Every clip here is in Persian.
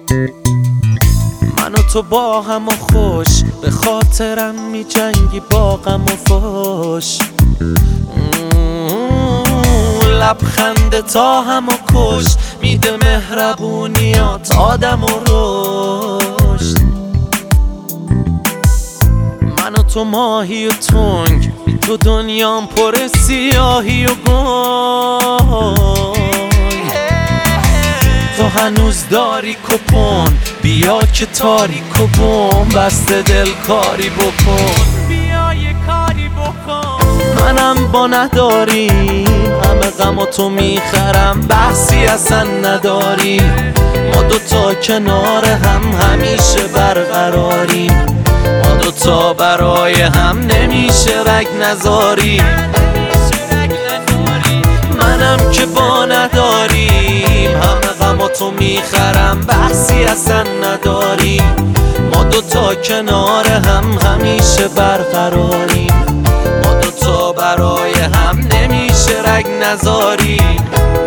من و تو با هم و خوش به خاطرم می جنگی با غم و فوش. لبخند تا هم و کش میده مهربونیات آدم و رشد. من و تو ماهی و تنگ بی تو دنیام پر سیاهی و گنگ. تو هنوز داری کپون بیا که تاریک و بوم بسته دل کاری بکن. بیا یه کاری بکن. منم با نداریم همه غم و تو میخرم بحثی اصلا نداری. ما دوتا کنار هم همیشه برقراریم. ما دوتا برای هم نمیشه رگ نذاریم. منم که با نداریم همه غم و تو میخرم بحثی اصلا نداریم. ما دوتا کنار هم همیشه برقراریم. ما دوتا برای هم نمیشه رگ نذاریم.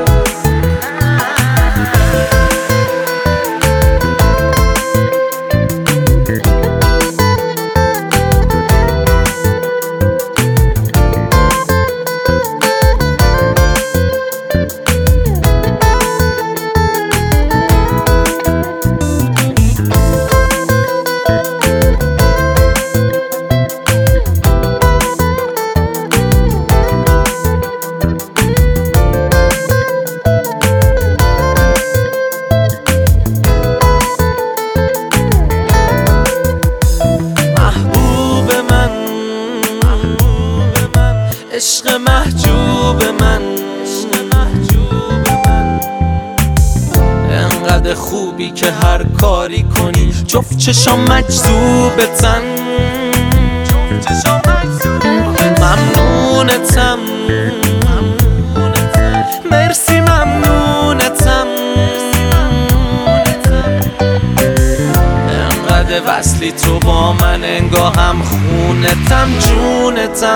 عشق محجوب من انقدر خوبی که هر کاری کنی جفت چشام مجذوبتن. ممنونتم مرسی ممنونتم. انقدر وصلی تو با من انگاهم خونتم جونتم.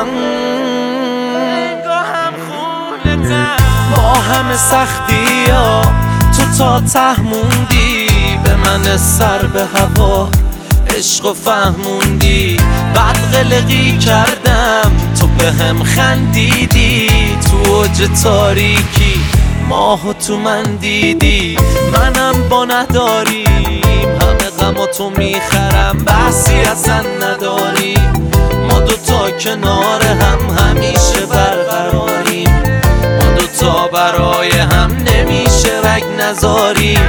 با همه سختی ها تو تا ته موندی به من سر به هوا عشق و فهموندی. بعد قلقی کردم تو به هم خندیدی تو اوج تاریکی ماهو تو من دیدی. منم با نداریم همه غم و تو میخرم بحثی اصلا نداریم. ما دوتا کنار هم همیشه برقراریم. تا برای هم نمیشه رگ نذاریم.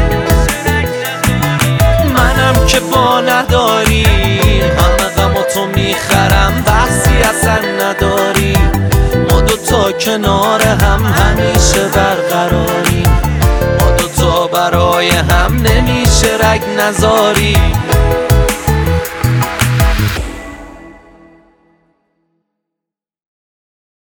منم که با نداریم همه غم و تو میخرم بحثی اصلا نداریم. ما دوتا کنار هم همیشه برقراریم. ما دوتا برای هم نمیشه رگ نذاریم.